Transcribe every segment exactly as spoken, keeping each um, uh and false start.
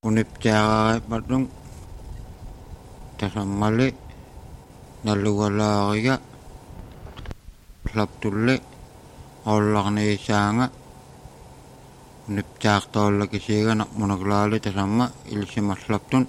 uniptiaqarit matung tasammali nallugalaaqiga laptulli ollarniisaanga uniptiaqtoollakisiiga naqmunaklaali tasamma ilisimaslaptun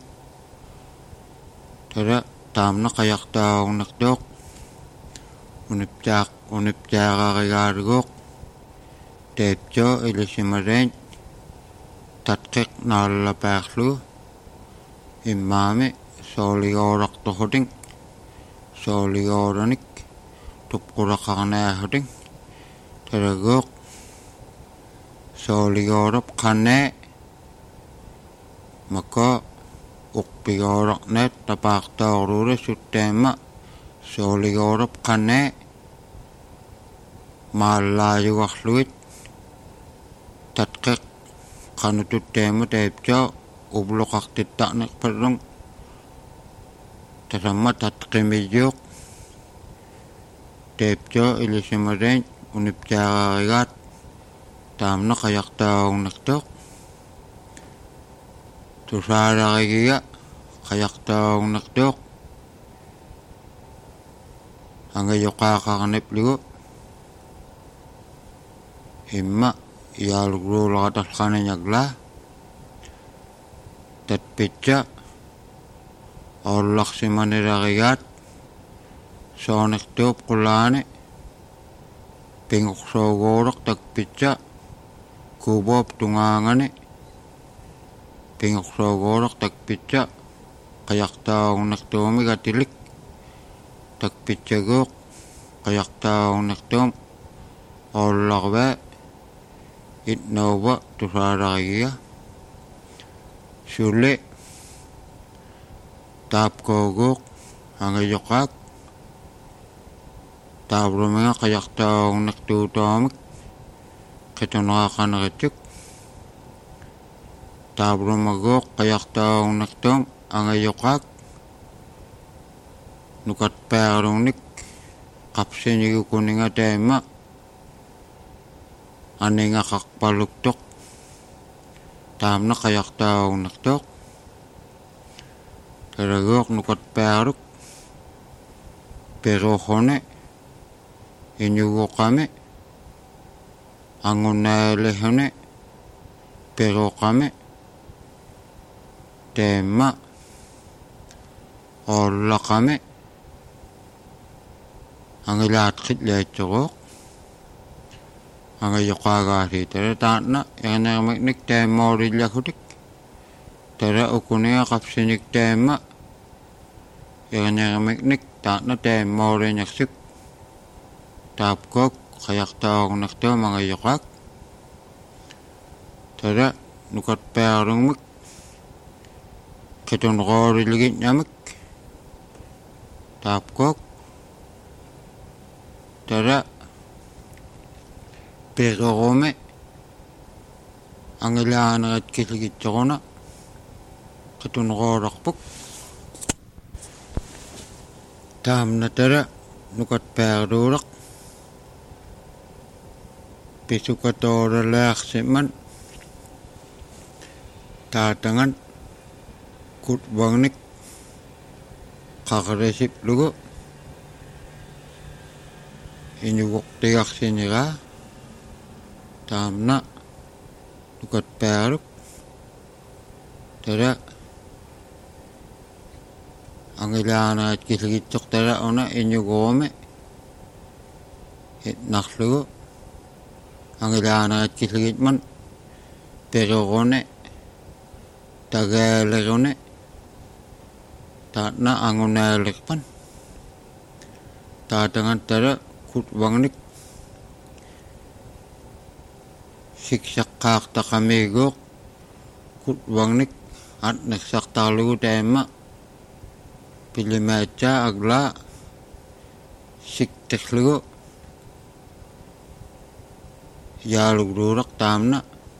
tada taamna qajaqtaagunnaqtuuq uniptiaq uniptiaqarigaariguuq teeptio ilisimarein tatqiq naallapaaxlu immaami sooligooraqtuhutin sooligoораник tupquraqarnaahutin taraguuq sooligoorap qannaa maka uqpigooraqnaat tapaaqtaaruura suttaamma sooligoorap qannaa maallaayugarluit tatqiq qanututtaamma taiptio ubluqartitta'neqparrung tasamma tatqimiyuuq taiptio ilisimarein uniptiaqarigaat taamna qajaqtaagunnaqtuuq tusaalarigiga qajaqtaagunnaqtuuq angayoqaaqarnipligu imma iaalugruulaqatalqaniñaglaa tatpitsa ollaqsimanilarigaat sooniqtuup qulaani pinguqsooguuraq takpitsa kuuboop tungaangani pinguqsooguuraq takpitsa qajaqtaagunnaqtuumi gatilik takpitsaguuq qajaqtaagunnaqtuum ollaqvaa itnauva tusaalarigiga suli taapkooguuq angayoqaak taabruminga qajaqtaagunnaqtuutaamik qituneraaqaneritsuk taabrumaguuq qajaqtaagunnaqtuum angayoqaak nukatpaarunnik qapsinigukuninga taimma aningaqarpaluktuq taamna qajaqtaagunnaqtuuq taraguuq nukatpaaruk peruhune iñuguqami angunnaalihune peruqami taimma ollaqami angilaatqitlaatsuruuq angayoqaagaasi tara taanna iqanermiknik taimmoorillakutik tara ukuniga qapsinik taimma iqanermiknik taanna taimmooriñarsuk taapkook qajaqtaagunnaqtuum angayoqaak tara nukatpaarungmik qitunqooriligitñamik taapkook tara peqorumi angilaanerat kisigitsoruna qitunqoorarpuk taamna tara nukatpaaruulaq pisukatooralaarsiman taatangan kutvagnik qaqarisiplugu iñuguqtigarsiнигаа taamna nukatpaaruk tara angilaanerat kisigitsoq tara una iñuguumi itnarlugu angilaanerat kisigitman perorune tagaalerune taatna angunaalerpan taatangan tara kutvagnik siksaqqaartaqamiiguuq kutvagnik atnersartarlugu taimma pilimaatsaa aglaa sikterlugu yaalugruuraq taamna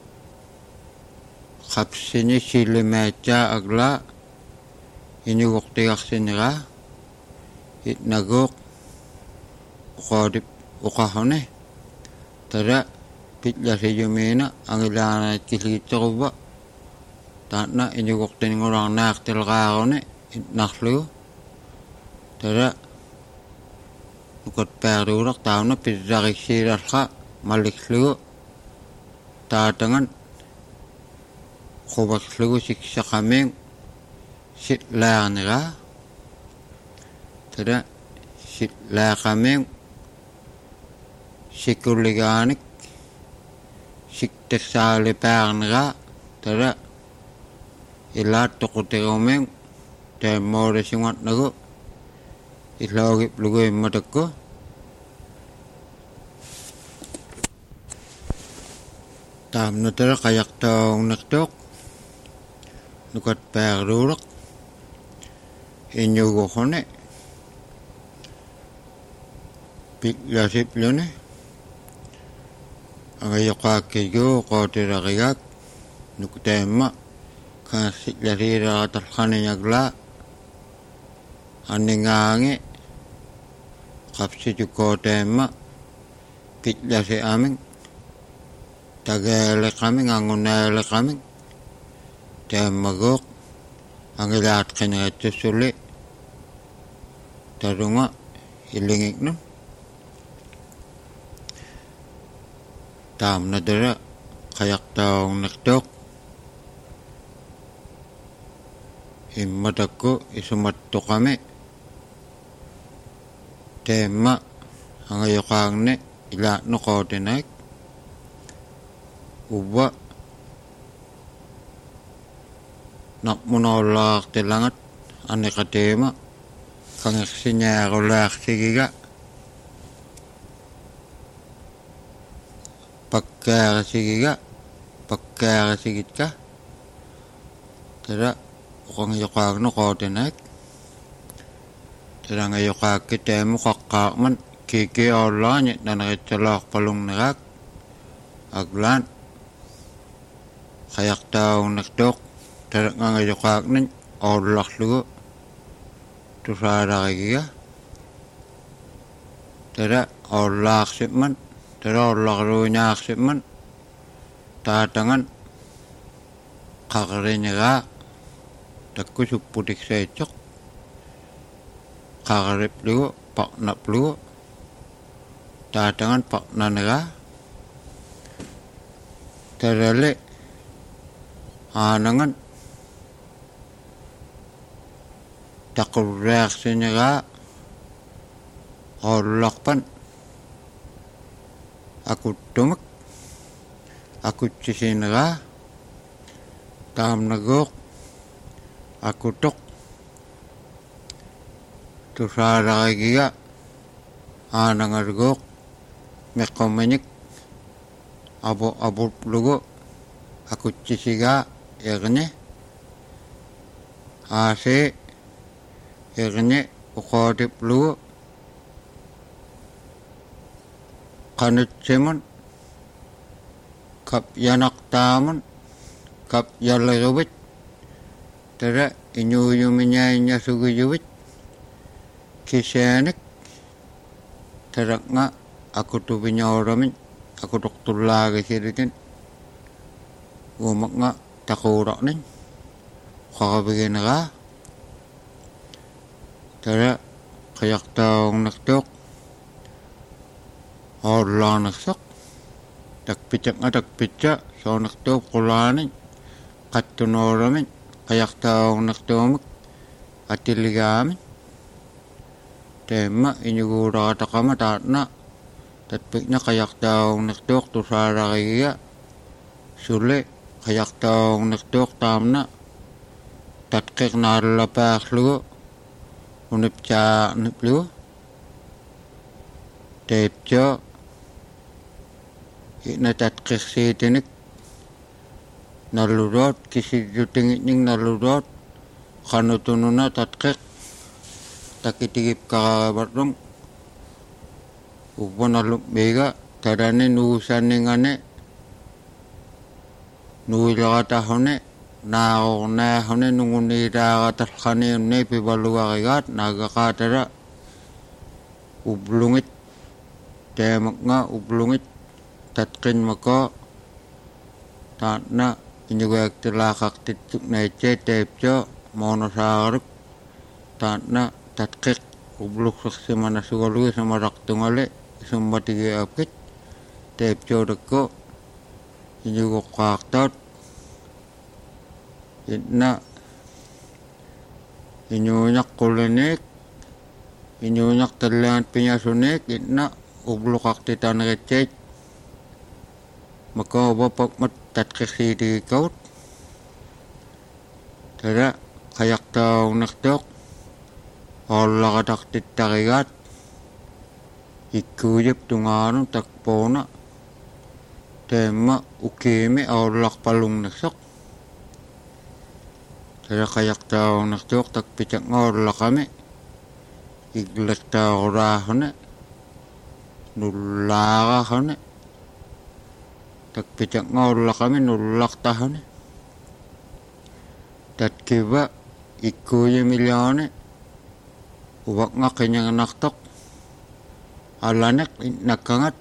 qapsini silimaatsaa aglaa iñuguqtigarsineraa itnaguuq uqaadip uqahune tara pitlasiyumiina angilaanerat kisigitsoruva taatna inuguktin ngurang naaqtilqaaruni itnarlugu tada nukut peerduulaq taamna pissariksiilalqa maliklugu taatangan quvaklugu siksaqamiin sitlaarniraa tada sitlaaqamiin sikulligaanik siktassaalipaarniraa tada ilaat tuqutirumiin teemmoodasiŋatnagu illaugiplugu immatakku taamna tada qayaqtaugnertuuq nukat peerduulaq iñuguquni piklasipluni agayoqaakkigu qootirarigaak nukteemma kaassillasiiraqatalqaniñaglaa anningaangi qapsitukooteemma piklasi amin tageeleqamin anguneeleqamin teemmaguuq angilaatqiniqittussuli tarunga illingiqnun taamna tada qayaqtaugnertuuq immatakku isumattuqami teemma angayoqaangne ilaatnu qootinaik uwa naqmunoolaaqtilangat aniqateema kangersiñaarulaarsigiga pakkaarasigiga pakkaarasigitka tada uqangayoqaagnu qootinaik tada ngayoqaakki teemu qaqqaaqman kiikioolaani nanaqitsaloorpalungneраак aglaan qayaqtaugnertuuq tada ngangayoqaaqnin oollarlugu tusaalarigiga tada oollaarsiman tada oollarluuñaarsiman taatangan qarriñeraa takku supputiksayitsoq qarriplugu paqnaplugu taatangan paqnaneraa tadale aanangan taqurrearsineraa oollarpan akuttumak akutsisineraa taamnaguuq akutoq tusaalarigiga aanangarguuq meqqomiñik abu abuplugu akutsisigaa erñe aasee erñe uqootiplugu qanitsimun kapyanaqtaamun kapyaleruvit tada iñuuyumiñaiñasuguyuvit kiseenik tadaqnga akutupiñooramiñ akutuqtullaagisiritin uumaqnga taquuraqniñ qaqapigineraa tada qayaqtaugnertuuq oollaanersoq takpitaqnga takpitsa soonertuuq qulaaniñ qattunooramiñ qayaqtaugnertuumik atilligaamiñ teemma iñuguuraqataqama taatna tatpikna qayaqtaugnertuuq tusaalarigiga suli qayaqtaugnertuuq taamna tatqiqnaallapaarlugu unipcaarniplugu teiptio ina tatqirsiitinik nalluroot kisiyutingiñing nalluroot qanutununa tatqiq takitigipqaqaravarrum uppanallummiiga tadani nuusanningani nuilaqatahuni naaqornaahuni nunguniiraaqatalqaniunni pivaluarigaat naagaqaatara ublungit teemaqnga ublungit tatqinmako taatna inugaaktilaaqartitsuk naitse taipcho moonosaaruk taatna tatqiq ubluksersimana sugalugi samaraqtungale summatigiaapkit taipchoodakko inugoqqaartaut itna inuuñaqquliniik inuuñaqtallaat piñasuniik itna ubluqartitaneritsit makauwapakmat tatqiqsiitigikkaut tada qayaqtaunertuoq ollaqatartittarigaat ikkuuyap tungaanu takpoona taimma ukiimi aullarpalungnersoq tada qayaqtaunertuoq takpitaqngoollaqami iglertaarulaahune nullaarahune takpitaqngoollaqami nullartahune tatkiva ikkuuyimilioone uvaqngaqiñagnartoq alaneq innakkangat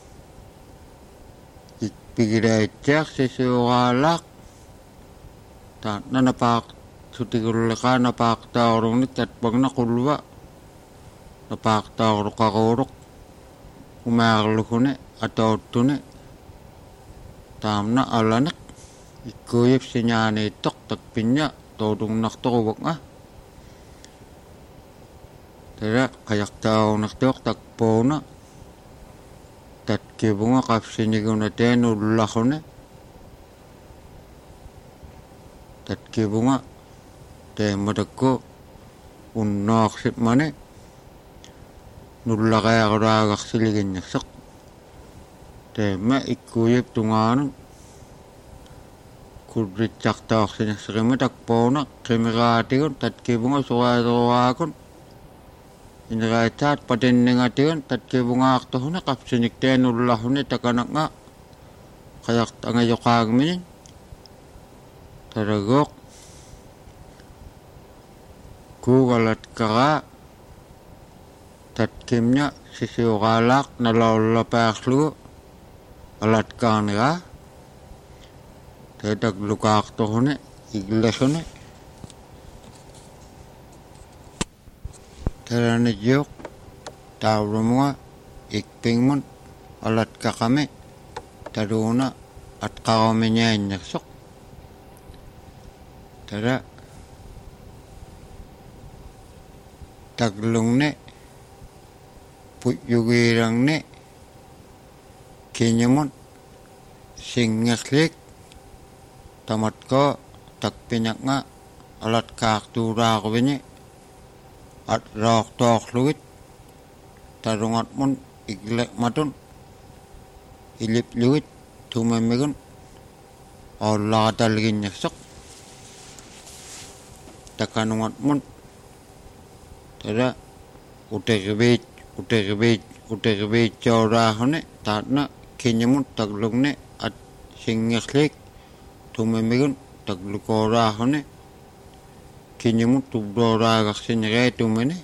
ikpigilaitsiaq sisuuraalaaq taatna napaaq sutigulleqaa napaaqtaarunit tatpagna qulva napaaqtaaruqaruuruq umaarlugune atauttune taamna alaneq ikkuuyip siñaaniittoq takpiñña toodungnartoq uvaqnga tada qayaqtaunertuoq takpoona tatkivunga qapsiniguna teenullarune tatkivunga teemmatakku unnoorsimmani nullaqaarulaagarsiligиннерсоq teemma ikkuuyip tungaanu kurritsartaorsinerserima takpoona qimiraatigun tatkivunga suqaateruaakun ineraitaat patinningatigun tatkivungaartorhune qapsinik teenullarhune takanaqqa qayartangayoqaagminin taragoq kuugalatkaraa tatkimña sisiuqaalaaq nalaullapaarlugu alatkaaniraa tataklukaartorhune iglasune taranijioq taavlumunga ikpingmun alatkaqami taluuna atqarumiñainnersoq tada taglungne puyugiirangne kiñamun singerlik tamatko takpiñaqnga alatkaartuuraaquvini at raaqtoorlugit tarungatmun igleqmatun iliplugit tumammigun ollaqatalginnersoq takanungatmun tada uteriviit uteriviit uteriviitsioraahune taatna kiñamun taglungne at singerlik tumammigun taglukoraahune kiñamut tubdooraagarsineree tumani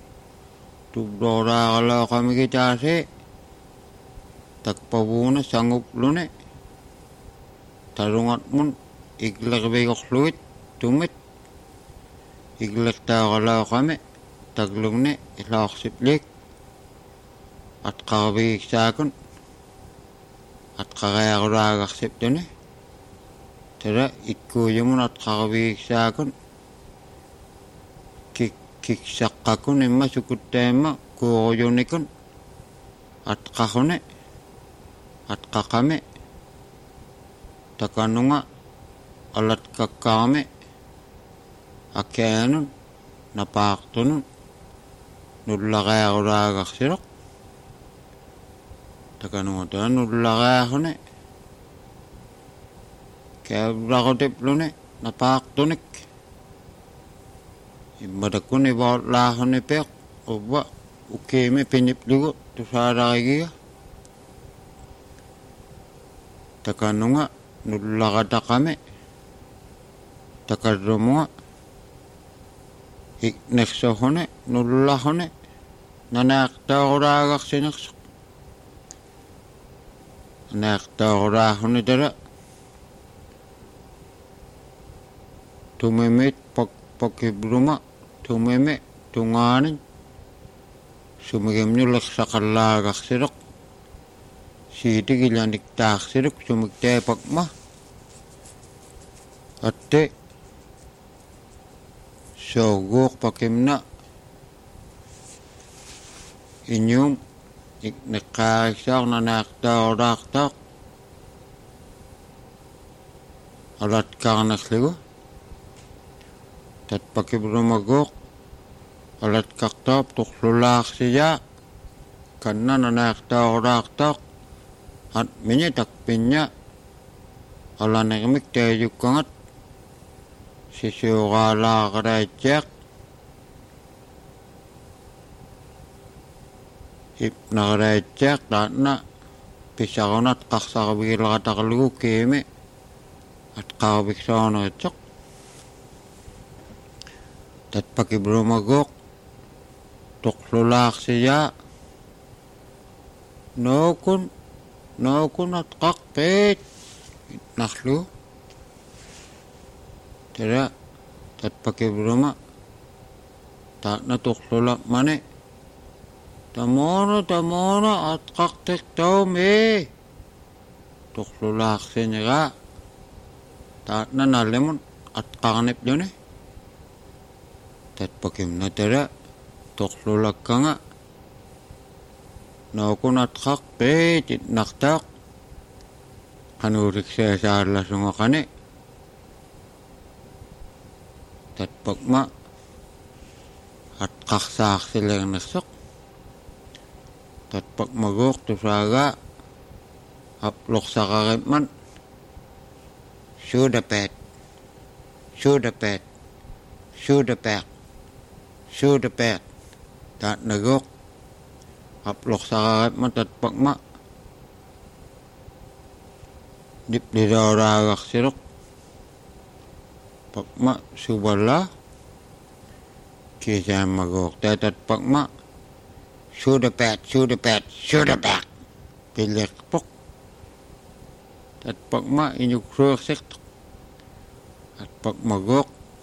tubdooraagalooqamigitaase takpavuuna sanguplune tarungatmun iglervigorlugit tumit iglertaagalooqami taglungne ilaorsiplik atqarvigisaakun atqariarulaagarsiптune tada ikkuuyamun atqarvigisaakun kiksaqqakun imma sukuttaimma kuuruyunikun atqarune atqaqami takanunga alatkakkaami akkaanun napaartunun nullaqaarulaagarsiloq takanunga taa nullaqaarune kaavlaqutiplune napaartunik immadakun ivaallaaxune peq ubba ukiimi piniplugu tusaalagiga takanunga nullaqataqami takarrumunga iknersohune nullahune nanaaqtaaqulaagarsinersoq nanaaqtaaqulaahune tala tumemit pak pakibruma tumeme tunganin sumigem nyulak sakallagak sirok siti gilanik tak sirok sumigte pakma atte sogok pakimna inyum ik nekaisak na nakta oraktak alat karnak ligo tat pakibrumagok alat kaktap tuklulak siya kanna na nakta oraktak at minya takpinya ala nekmik tayuk kangat sisugala karaycek ip nakaraycek tatna pisakonat kaksakabigil katakaligo keme at kakabiksakono cek tat pakibrumagok tuklulak siya nokun nokun at kakpet naklu tera tat pakibruma tatna tuklulak mane tamono tamono at kaktek tome tuklulak siya tatna nalemon at kakanip yun eh tat pakimna tera tuklulak ka nga naukun at kakpet naktak kanurik siya sa arlasunga kane tat pakma at kaksak sila yung nasok tat pakmagok tusaga haplok sa kakipman sudapet sudapet sudapet sudapet tat nagok haplok sa kakipman tat pakma dip didoragak sirok pakma subala kisah magok tat pakma sudapet sudapet sudapet pilek pok tat pakma inyuk ruksik at pakmagok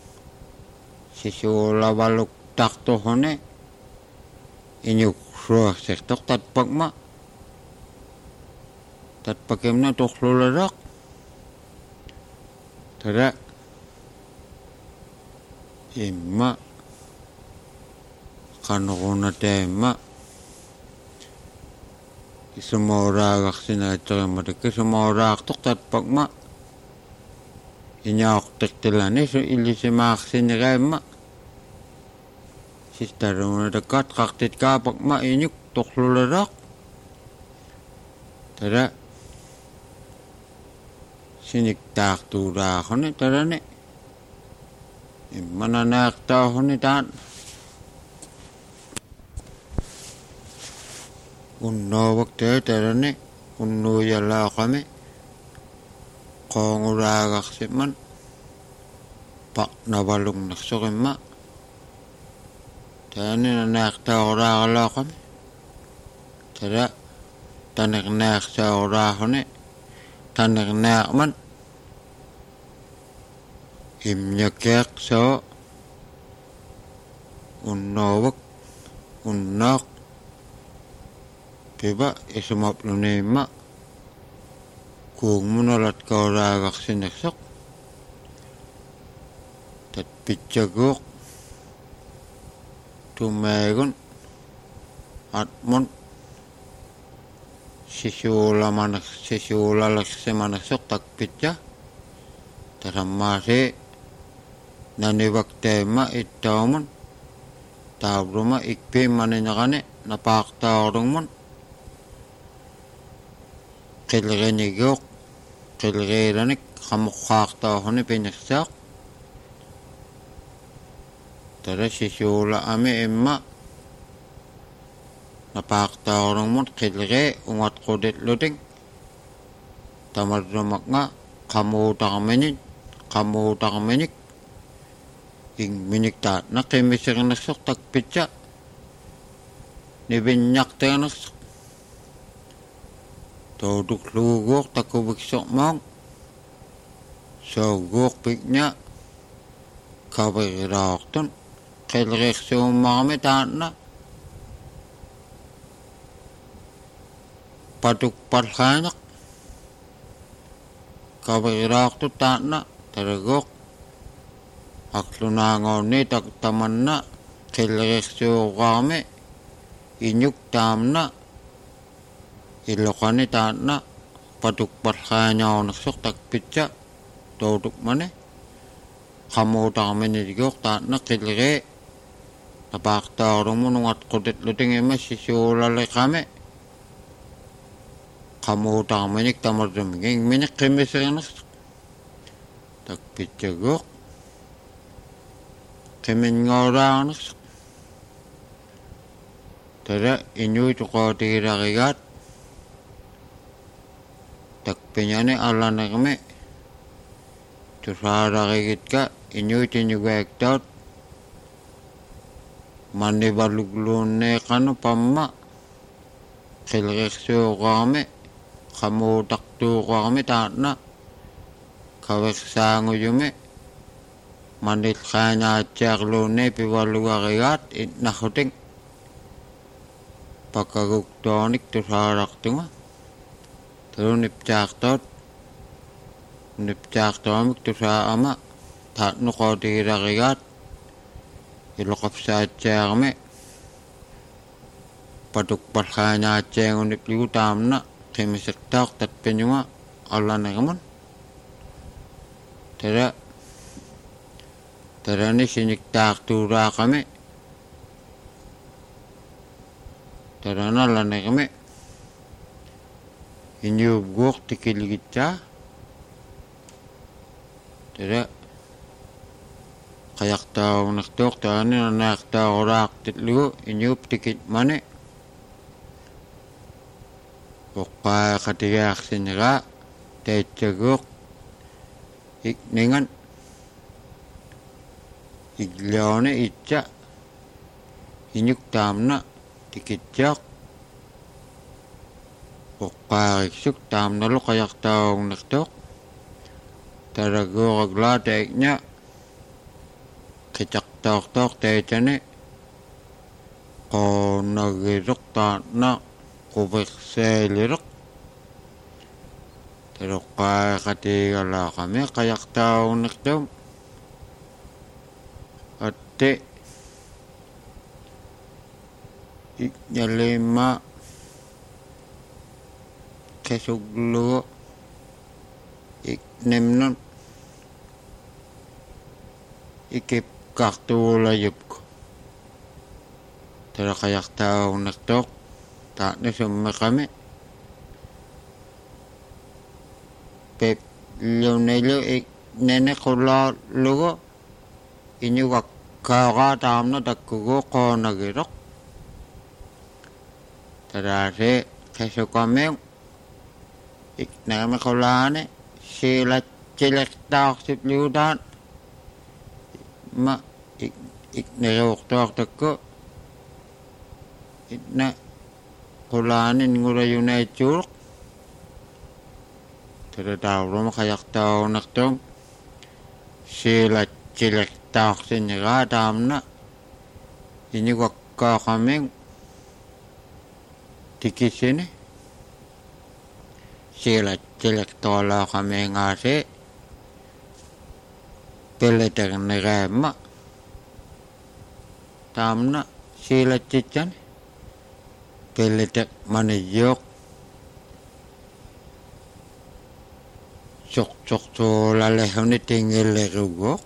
sisula baluk takto hone inyuk ruksik tok tat pakma tat pakimna tuklularak tada imma kanukuna tema isumoragak sinatsaga madaki sumorak tok tat pakma inyok tektilani so ilisimak sinigayma sistaruna dekat kaktit ka pakma inyuk tuklularak tada siniktak tura kone tada ne imana nakta kone tan unno waktu tada ne unno yala kame konguragak siman pak nabalung naksokima tada ne nakta oragala kame tada tanek nak sa orahone tanek nak man imnyakek so unnowak unnak tiba isumap lunema kung munalat ka oragak sinaksak tat pitjagok tumegon at mon sisula manak sisula lakse manasok takpitya taramase nanibak tema itamon tabruma ikpe maninyakane napakta orongmon kilgenigok kilgeranik kamukhakta hone pinyaksak tara sisula ame emma napakta orongmon kilge ungat kudet luting tamadrumak nga kamutak menik kamutak menik ing minik ta nakimisik nasok takpitya nibinyak tayo nasok toduk lugok takubiksok mong sogok piknya kaviraaqtun qilriqsuummaarmi taanna patukpallaaneq kaviraaqtu taanna taragoq aqlunaangoonni tak tamanna qilriqsuuqaarmi inyuk taamna iloqani taanna patukpallaañaornersuq takpitsa toutukmani qamuutarminiligoq taanna qilri napaaqtaarlumu nungatqutitlutingima sisuulaliqami qamuutarminik tamarrumiging minik qimiserinersuq takpitsagoq qiminngoraanersuq tara inuituqootigilarigaat takpiñani allanermi tusaararigitka inuitiñugaaktaut mannivalugluunneeqanu pamma qilriqsuuqaarmi qamuutaqtuuqaarmi taanna kaversaanguyumi manillqaañaatsiarluunne pivalugarigaat itnarruting pakaguktuanik tusaarartunga taruniptaartaut niptaartuamik tusaa'ama taatnuqootigilarigaat iloqapsaatsiaarmi patukpallaañaatsiangunnipligu taamna qimisertaaq tatpiñunga allanermun tara tarani siniktaartuuraaqami tarana allanermi iñuubguuq tikiligitsaa tara qayaqtaarunertuuq tarani nanaaqtaarulaaqtitlugu iñuup tikitmani uqqaaqatigaarsineraa taitsaguuq ikningan igliauni itsa iñuk taamna tikitsaaq uqqaariksuk taamnalu qayaqtaarunertuuq taraguuraglaa taikña qitaqtaartaaq taitani qoonagiruq taanna quvirseeliruq taruqqaaqatiigalaaqami qayaqtaarunertuum atti ikñalimma qisuglugu iknimnun ikipqartuulayupku taraqayaqtaarunertuuq taatni summeqami pepluunilu iknene qulaallugu iñugakkaagaa taamna takkugu qoonagiruq taraasi qisukamiu iknami qulaani siilatsilirtaaqsipluutaan ma ikneriuqtuartakku itna qulaanin ngurayunaitsuuruq tarataavruma qayaqtaarunertuum siilatsilirtaaqsineraa taamna iñugakkaaqamiu tikisini siilatsilirtualaaqamiingaasi peleternereemma taamna siilatsitsani peleter maniyuuq suqsuqsuulalehuni tingilleruguuq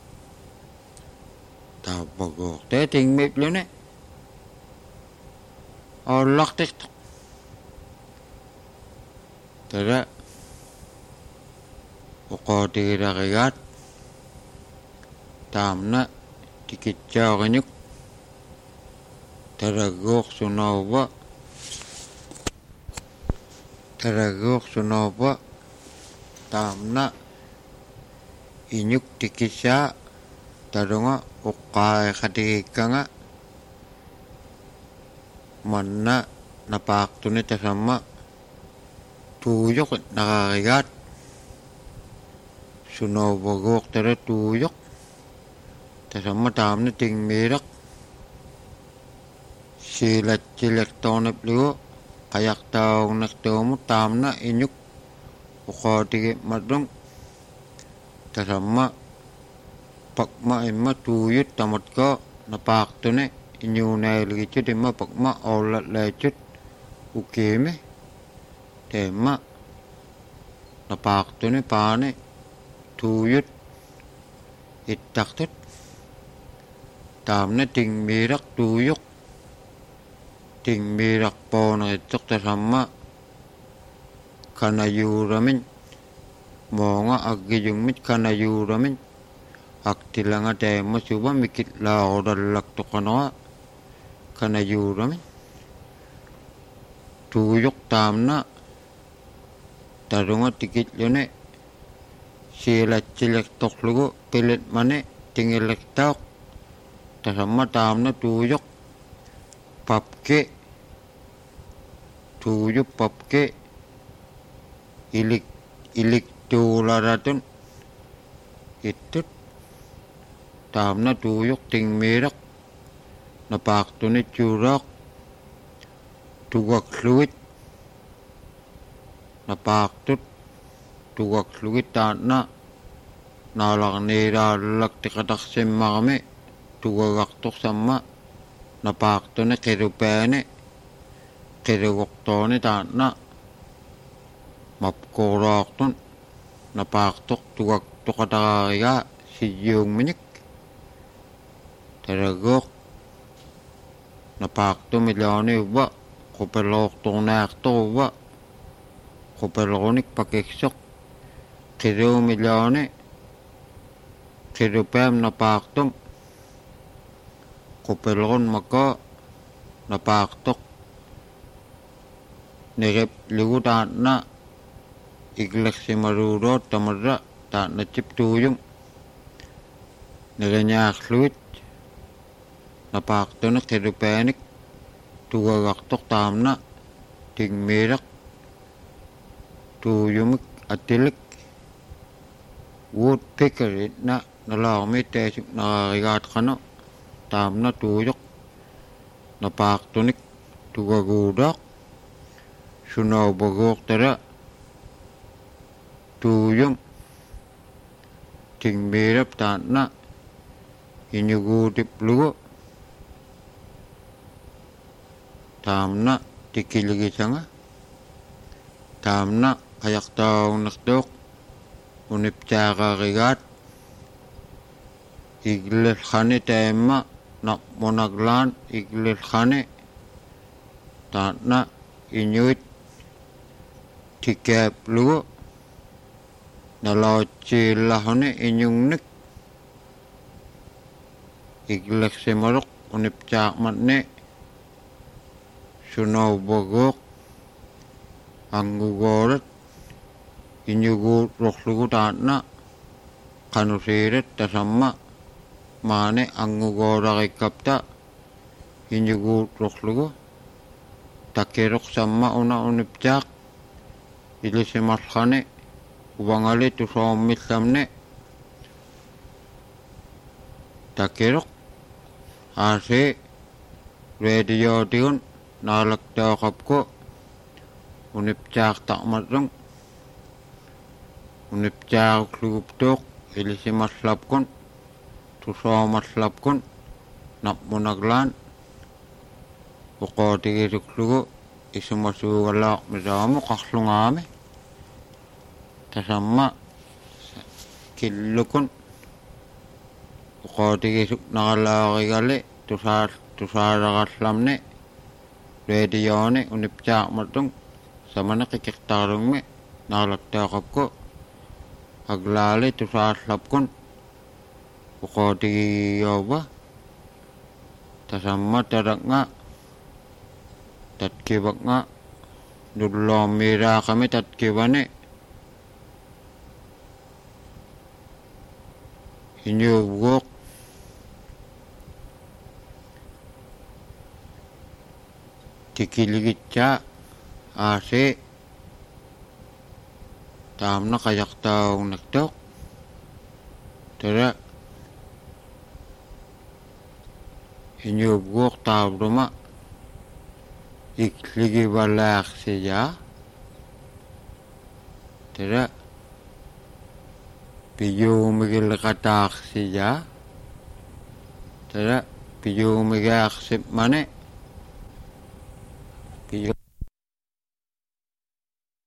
taapaguuq te tingmipluni ollaqtiqtuq tara uqootigilarigaat taamna tikitsaariñuk taraguuq sunaava taraguuq sunaava taamna iñuk tikissaa tarunga uqqaa'iqatigikkanga manna napaaqtuni tasamma tuuyoq naqarigaat sunaavaguuq tara tuuyoq tasamma taamna tingmiiraq siilatsilektornaplugu qayaqtaagunnartuumu taamna iñuk uqootigi'matlung tasamma pakma imma tuuyut tamatko napaaqtuni iñuunaaligitut imma pakma oollatlaatut ukiimi teemma napaaqtuni paani tuuyut ittaqtut taamna tingmiiraq tuuyuq tingmiiraq poonerittuq tasamma kanayuuramin moonga aggijungmit kanayuuramin aktilanga teemma suba mikitlaaxurallaqtuqanoa kanayuuramin tuuyuq taamna tarunga tikitlune siilatsilektorlugu pilitmani tingilektaaq tasamma taamna tuuyuq papki tuuyuq papki ilik ilik tuularatun ittut taamna tuuyuq tingmiiraq napaaqtuni tjuuraaq tugakluit napaaqtut tugakluit taanna naalaqniiraallaktiqataqsimmaqami tugagaqtuq samma napaaqtuni qirupaani qirugoqtooni taanna mapkuuraaqtun napaaqtuq tugaktuqataqaarigaa siyuungminik taraguuq napaaqtumi laani uba qupelooqtornaaqtoruba qupelrunik pakiksoq qiruumi laani qirupaam napaaqtum qupelrun makaa napaaqtoq nirip lugu taanna igleksimaruuroot tamarra taanna tiptuuyum niriñaaqluit napaaqtuni qirupaanik tugagaqtoq taamna tingmiiraq tuuyumik atilik woodpeckeritna nalaarmi taasuk naraarigaatqanu taamna tuuyuq napaaqtunik tugaguudaaq sunaubaguuqtara tuuyum tingmiirap taanna iñuguutiplugu taamna tikiligisanga taamna qayaqtaagunnartuuq uniptaaqaarigaat iglilqani taimma naqmunaqlaan iglilqani taanna iñuit tikaaplugu nalaatsiillahuni iñungnik igleksimaruq uniptaaqmatni sunaubaguuq angugoorat iñuguut ruqlugu taanna qanusiirat tasamma maani angugoorarikkapta iñuguut ruqlugu takiruq samma una uniptaaq ilisimalqani ubangali tusoomillamni takiruq aasi radiotigun naalaktaaqapku uniptaaqtaqmatlung uniptaaqluguptuuq ilisimaslapkun tusoomaslapkun napmunaqlaan uqootigisuklugu isumasuugalaaqmisaamu qarlungaami tasamma killukun uqootigisuk naqalaarigali tusaal tusaalaqallamni radiooni uniptaaqmatlung samana qikiqtaarungmi naqalaktaaqapku aglaali tusaallapkun uqootigiyooba tasamma taraqnga tatkibaqnga nulloommiiraaqami tatkibani iñuuguuq tikiligitsaa aasi taamna qayaqtaagunnartuuq tara inyubguk tabruma ikligi balak sija tera piyu migil katak sija tera piyu migak sip mane